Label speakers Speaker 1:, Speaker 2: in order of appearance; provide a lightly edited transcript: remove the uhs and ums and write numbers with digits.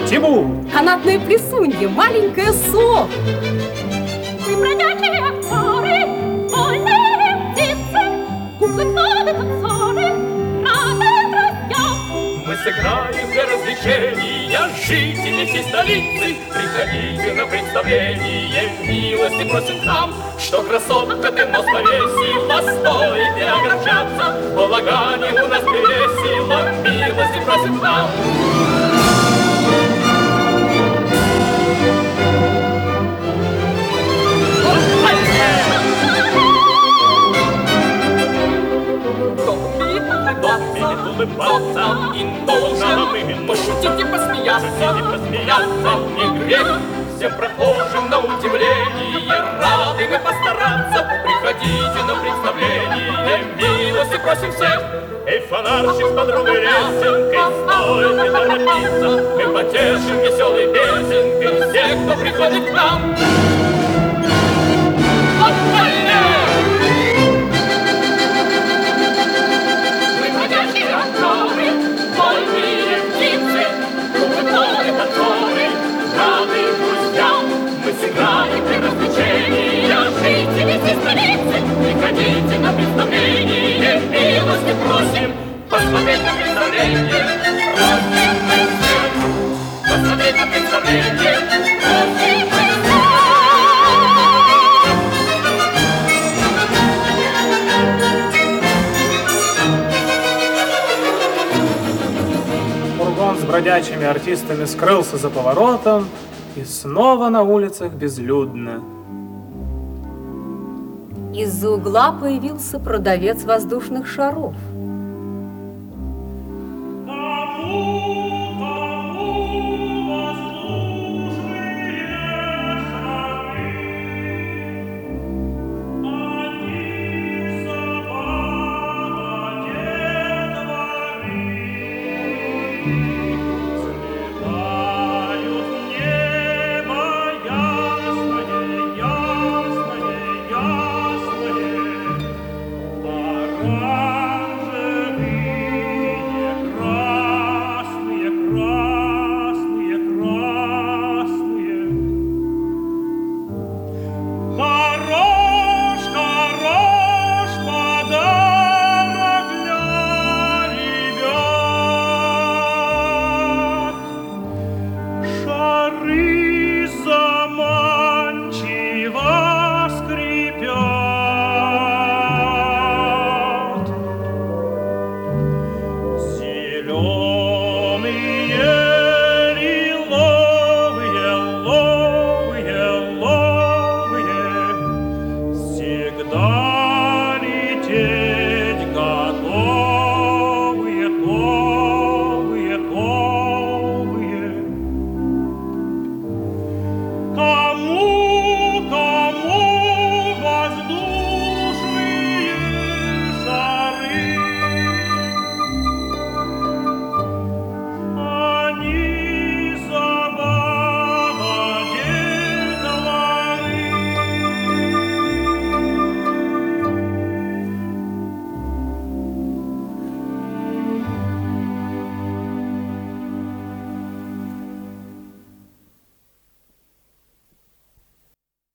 Speaker 1: Тимур.
Speaker 2: Канатная плесунья, маленькая Со.
Speaker 3: Мы бродячие актеры, вольные птицы, куклы, клоны, танцоры, рады друзья.
Speaker 4: Мы сыграем для развлечения жителей всей столицы. Приходите на представление, милости просим к нам. Что красотка ты нос повесила, стоит не огорчаться. Балагане у нас перевесила, милости просим к нам. Улыбаться и должно пошутить и посмеяться, не грех. Всем прохожим на удивление рады мы постараться. Приходите на представление, милости просим всех. Эй, фонарщик с подругой ресенкой, стоит не торопиться. Мы потешим веселой песенкой всех, кто приходит к нам. Приходите на представление, милости просим посмотреть на представление. Просим мы всех посмотреть на представление. Просим мы
Speaker 1: всех. Фургон с бродячими артистами скрылся за поворотом, и снова на улицах безлюдно.
Speaker 2: Из-за угла появился продавец воздушных шаров.